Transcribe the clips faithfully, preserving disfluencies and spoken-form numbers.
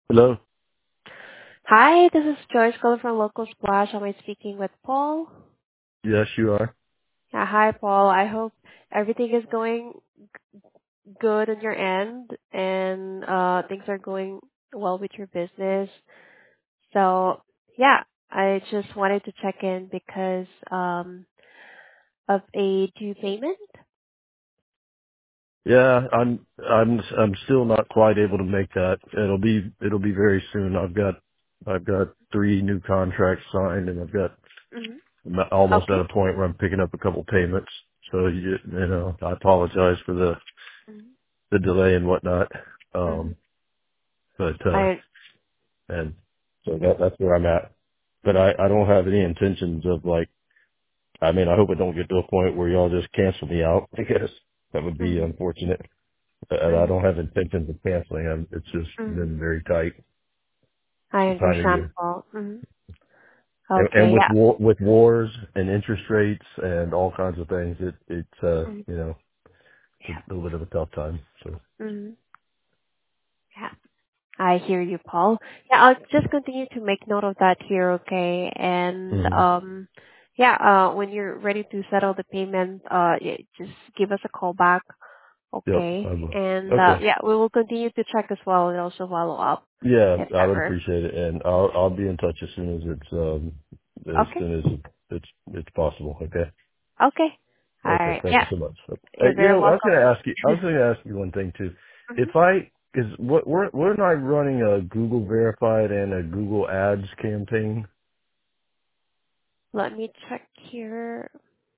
Hello? Hi, this is Joyce calling from Local Splash. Am I speaking with Paul? Yes, you are. Yeah, hi, Paul. I hope everything is going good on your end and uh, things are going well with your business. So, yeah, I just wanted to check in because um, of a due payment. Yeah, I'm I'm I'm still not quite able to make that. It'll be it'll be very soon. I've got I've got three new contracts signed, and I've got hmm I'm almost at Okay. a point where I'm picking up a couple payments. So you, you know, I apologize for the hmm the delay and whatnot. hmm Um, but uh, I. and so that that's where I'm at. But I I don't have any intentions of like. I mean, I hope it don't get to a point where y'all just cancel me out because that would be hmm unfortunate. And I hmm don't have intentions of canceling them. It's just hmm been very tight I the time of understand, year. Paul. hmm And, and Okay, with yeah. war, with wars and interest rates and all kinds of things, it, it's, uh, hmm you know, it's a little bit of a tough time. So, hmm Yeah. I hear you, Paul. Yeah, I'll just continue to make note of that here, okay? And hmm um yeah, uh when you're ready to settle the payment, uh yeah, just give us a call back, yep, okay? I will. And uh Okay. yeah, we will continue to check as well and also follow up Yeah, if I would ever. appreciate it. And I'll, I'll be in touch as soon as it's, um, as Okay? soon as it's, it's possible. Okay. Okay. All Okay. right. Thank you Yeah, so much. Hey, you're you very know, I was welcome. going to ask you, I was going to ask you one thing too. If Mhm. I, is what, we're, we're not running a Google verified and a Google ads campaign. Let me check here.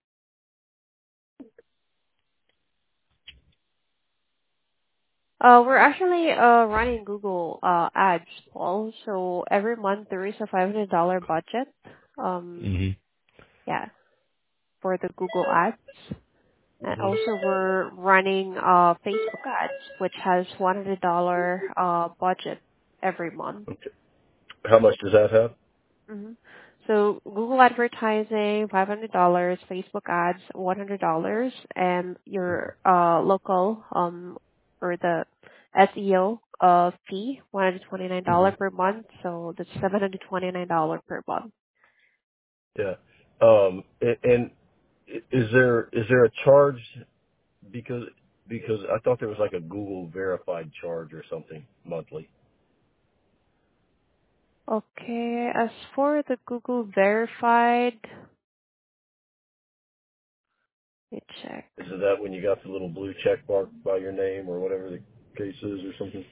Uh, we're actually uh running Google uh ads, Paul. So every month there is a five hundred dollar budget. Um, hmm yeah, for the Google ads. And also we're running uh Facebook ads, which has one hundred dollar uh budget every month. How much does that have? hmm So Google advertising, five hundred dollars, Facebook ads, one hundred dollars, and your uh local um or the S E O uh fee, one hundred twenty-nine hmm dollars per month. So that's seven hundred twenty-nine dollars per month. Yeah. Um, and, and is there, is there a charge because, because I thought there was like a Google verified charge or something monthly. Okay, as for the Google verified, let me check. Is it that when you got the little blue check mark by your name or whatever the case is or something?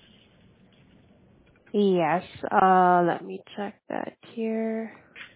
Yes, uh, let me check that here.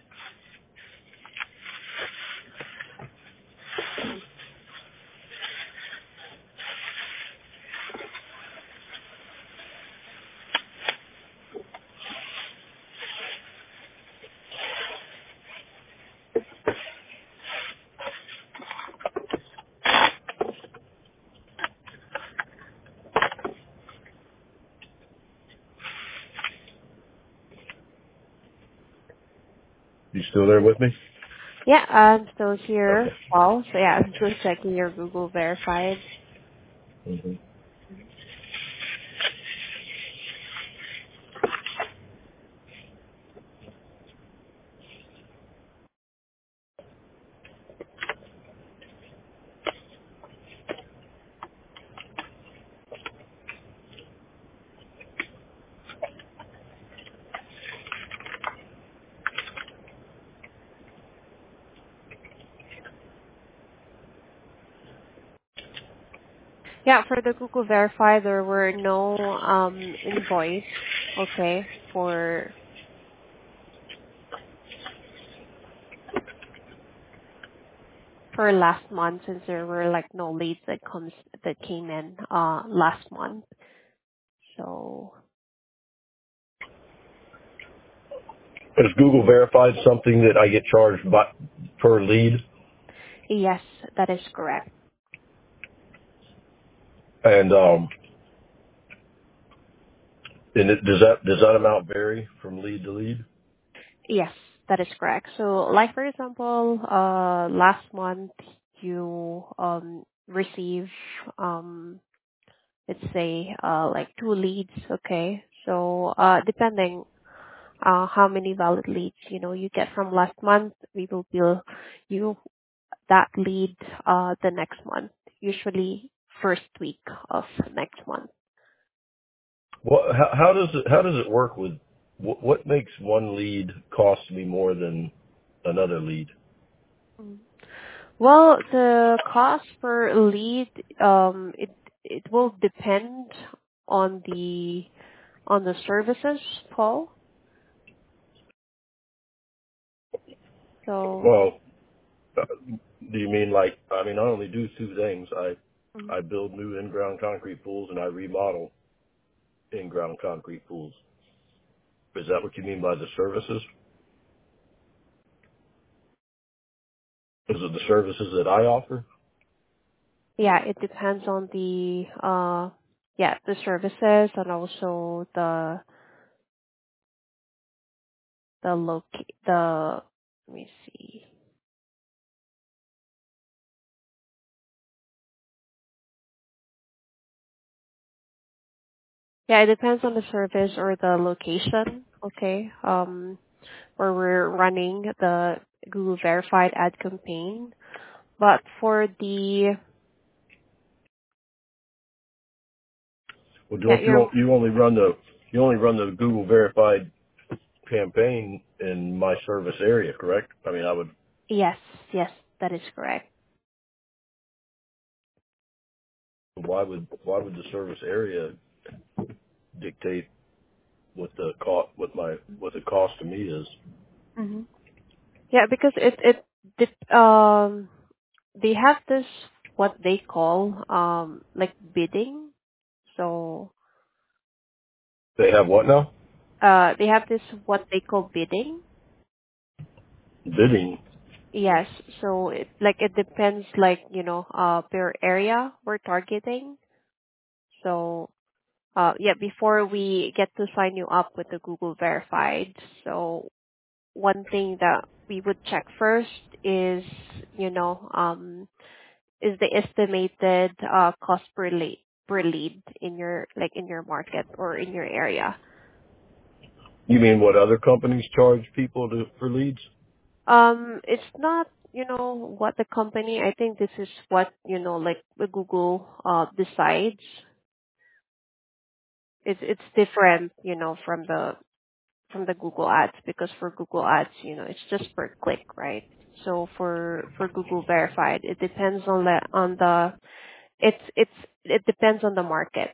You still there with me? Yeah, I'm still here, Okay. Paul. So yeah, I'm still checking your Google verified. hmm Yeah, for the Google Verify, there were no um invoice, okay, for for last month since there were like no leads that comes that came in uh last month. So Is Google verified something that I get charged by, per lead? yes, that is correct. And, um, and it, does that, does that amount vary from lead to lead? Yes, that is correct. So like for example, uh last month you um receive um let's say uh like two leads, okay? So, uh, depending uh, how many valid leads you know you get from last month, we will bill you that lead uh, the next month, usually first week of next month. What? How, how does it how does it work with what, what makes one lead cost me more than another lead? Mm. Well, the cost per lead, um, it it will depend on the on the services, Paul. So, Well, uh, do you mean like I mean I only do two things. I mm, I build new in-ground concrete pools and I remodel in-ground concrete pools. Is that what you mean by the services? Is it the services that I offer? yeah, it depends on the uh, yeah, the services and also the the loc the let me see. Yeah, it depends on the service or the location. Okay. Um, where we're running the Google verified ad campaign. But for the Well, yeah, don't you you're you only run the you only run the Google verified campaign in my service area, correct? I mean, I would. yes, yes, that is correct. Why would why would the service area dictate what the cost what my what the cost to me is? hmm Yeah, because it it dep- um they have this what they call um like bidding. So They have what now? uh they have this what they call bidding. Bidding. Yes. So it like it depends like, you know, uh per area we're targeting. So uh yeah, before we get to sign you up with the Google verified, so one thing that we would check first is, you know, um is the estimated uh cost per lead per lead in your like in your market or in your area. You mean what other companies charge people to for leads? Um, it's not, you know, what the company, I think this is what, you know, like the Google uh, decides. It's, it's different, you know, from the, from the Google ads because for Google ads, you know, it's just per click, right? So for, for Google verified, it depends on the, on the, it's, it's, it depends on the market.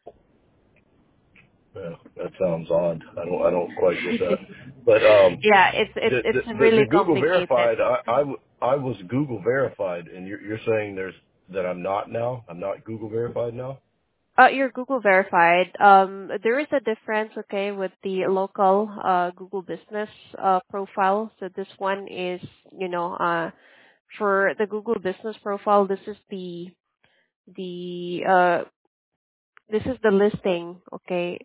Yeah, that sounds odd. I don't I don't quite get that. But um, Yeah, it's, it's, the it's the the, really the Google complicated. verified, I, I w- I was Google verified, and you're you're saying there's that I'm not now. I'm not Google verified now. Uh, you're Google verified. Um, there is a difference, okay, with the local uh, Google business uh, profile. So this one is, you know, uh, for the Google business profile, this is the the uh, this is the listing, okay.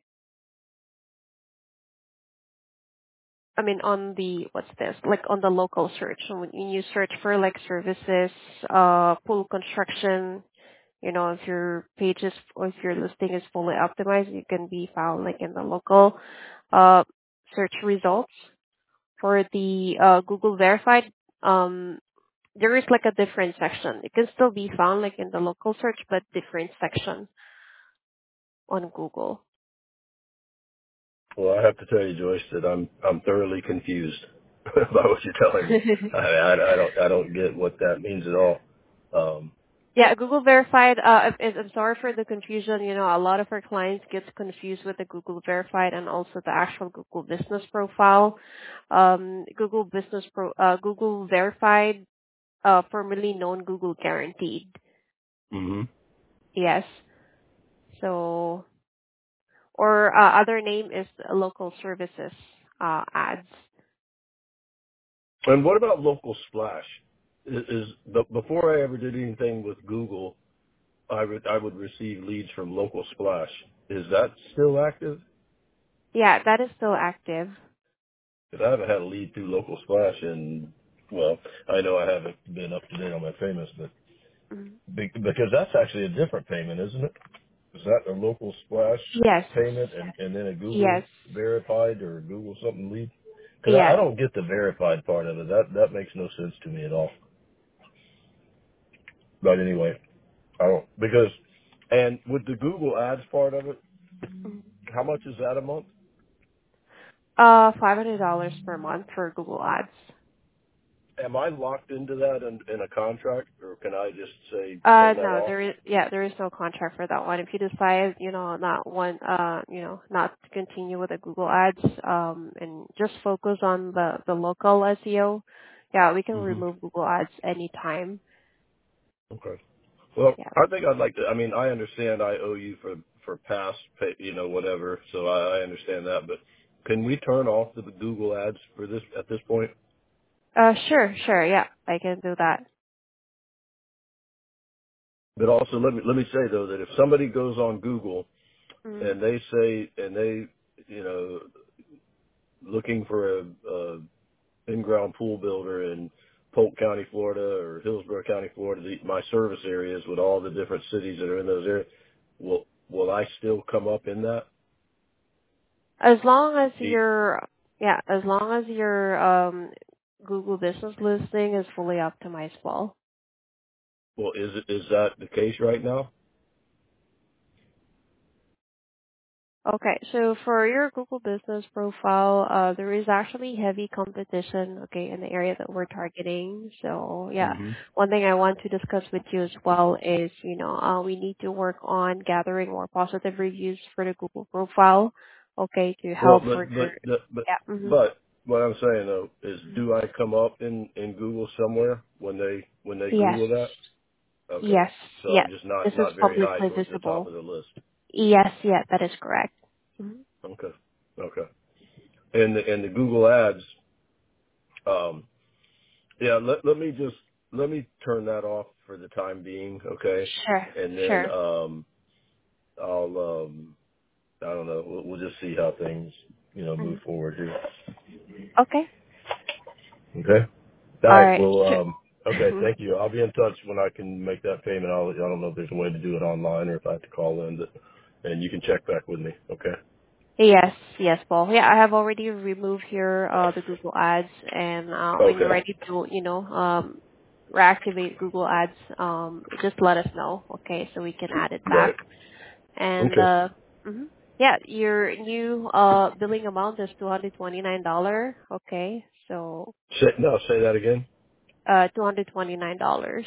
I mean, on the what's this? Like on the local search. So when you search for like services, uh, pool construction, you know, if your page is or if your listing is fully optimized, you can be found like in the local uh, search results. For the uh, Google verified, um, there is like a different section. It can still be found like in the local search, but different section on Google. Well, I have to tell you, Joyce, that I'm I'm thoroughly confused by what you're telling me. I, I, I don't I don't get what that means at all. Um, Yeah, Google verified. Uh, is, I'm sorry for the confusion. You know, a lot of our clients get confused with the Google verified and also the actual Google business profile. Um, Google business pro, uh, Google verified, uh, formerly known Google guaranteed. hmm Yes. So, or uh, other name is local services uh, ads. And what about local splash? Is, is the, before I ever did anything with Google, I would I would receive leads from local splash. Is that still active? Yeah, that is still active. Because I haven't had a lead through local splash, and well, I know I haven't been up to date on my payments, but Mhm. be- because that's actually a different payment, isn't it? Is that a local splash Yes. payment and, and then a Google Yes. verified or Google something lead? Because I, I Yeah. don't get the verified part of it. That that makes no sense to me at all. But anyway, I don't because and with the Google Ads part of it, Mhm. how much is that a month? Uh, five hundred dollars per month for Google Ads. Am I locked into that in, in a contract, or can I just say Uh, turn that no, off? there is, yeah, there is no contract for that one. If you decide, you know, not one, uh, you know, not to continue with the Google Ads, um, and just focus on the, the local S E O, yeah, we can hmm remove Google Ads anytime. Okay. Well, Yeah. I think I'd like to. I mean, I understand I owe you for for past, pay, you know, whatever. So I, I understand that. But can we turn off the Google Ads for this at this point? Uh, sure, sure, yeah, I can do that. But also, let me let me say though that if somebody goes on Google Mm. and they say and they, you know, looking for a, a in-ground pool builder in Polk County, Florida, or Hillsborough County, Florida, the, my service areas with all the different cities that are in those areas, will will I still come up in that? As long as The- your, yeah, as long as your, um, Google business listing is fully optimized, well. Well, is it is that the case right now? Okay, so for your Google business profile, uh, there is actually heavy competition, okay, in the area that we're targeting. So yeah, hmm one thing I want to discuss with you as well is, you know, uh, we need to work on gathering more positive reviews for the Google profile, okay, to Well, help but but further, the- but yeah, mm-hmm. but what I'm saying though is, Mhm. do I come up in in Google somewhere when they when they Yes, Google that? Okay, yes, so I'm yes, just not this is not very high publicly towards the top visible. of the list. Yes, yeah, that is correct. Mhm. Okay, okay. And the, and the Google Ads, um, yeah. Let let me just let me turn that off for the time being. Okay, Sure, and then sure. um, I'll um, I don't know. We'll, we'll just see how things you know move Mhm. forward here. Okay, Okay. All all right. right, Well, um, okay. sure. Thank you. I'll be in touch when I can make that payment. I'll, I don't know if there's a way to do it online or if I have to call in, but, and you can check back with me. Okay. Yes, yes, Paul. Yeah, I have already removed here uh, the Google Ads, and uh, when you're Okay. ready to, you know, um, reactivate Google Ads, um, just let us know, okay, so we can add it Right. back. And Okay. uh, mhm. yeah, your new uh billing amount is two hundred twenty nine dollar, okay, so Say, no, say that again. uh two hundred twenty nine dollars.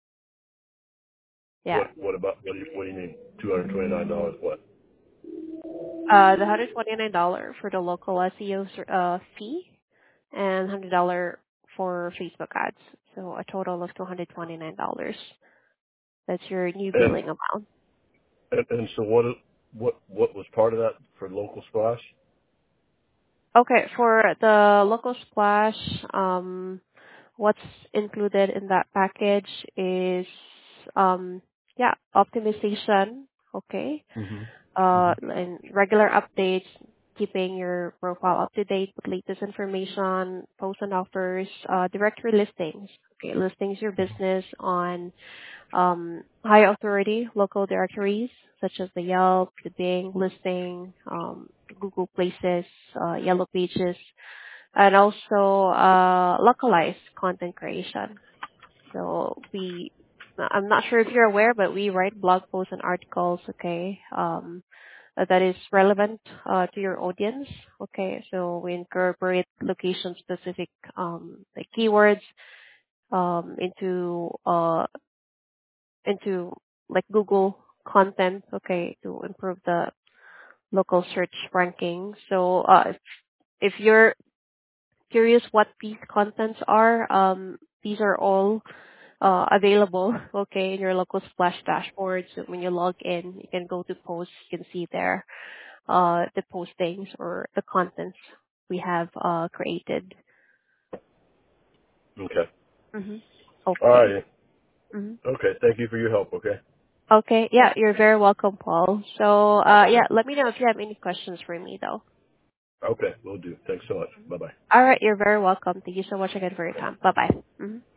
Yeah, What, what about, what do you, what do you mean? two hundred twenty-nine dollars what? uh, the one hundred twenty nine dollar for the local S E O ser- uh fee, and one hundred dollars for Facebook ads. So a total of two hundred twenty-nine dollars. That's your new And, billing amount. and, and so what, what, what was part of that for local splash? Okay, for the local splash, um, what's included in that package is, um, yeah, optimization, okay, hmm hmm uh, and regular updates, keeping your profile up to date with latest information, posts and offers, uh, directory listings. Okay, listings your business on um, high authority local directories such as the Yelp, the Bing listing, um, Google Places, uh, Yellow Pages, and also uh, localized content creation. So we, I'm not sure if you're aware, but we write blog posts and articles, okay, um, that is relevant uh, to your audience, okay. So we incorporate location-specific um, like keywords um, into uh, into like Google content, okay, to improve the local search ranking. So uh, if, if you're curious what these contents are, um, these are all uh, available, okay, in your local Splash dashboard. So when you log in, you can go to posts, you can see there uh, the postings or the contents we have uh, created. Okay. hmm All Okay. right. hmm Okay. Thank you for your help. Okay. Okay. Yeah, you're very welcome, Paul. So uh, yeah, let me know if you have any questions for me, though. Okay. We'll do. Thanks so much. Bye bye. All right, you're very welcome. Thank you so much again for your time. Bye bye.